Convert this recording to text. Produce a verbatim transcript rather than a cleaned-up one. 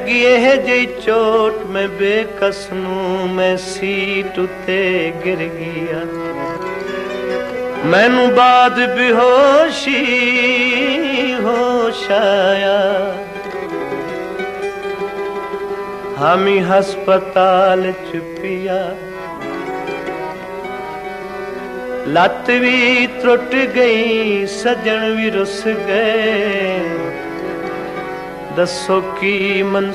लगी है जी चोट में बेकस नूं मैं सीट उते गिर गया मैनू बाद बेहोशी होश आया हामी हस्पताल च पिया लत भी त्रुट गई सजन भी रुस गए दसो की मन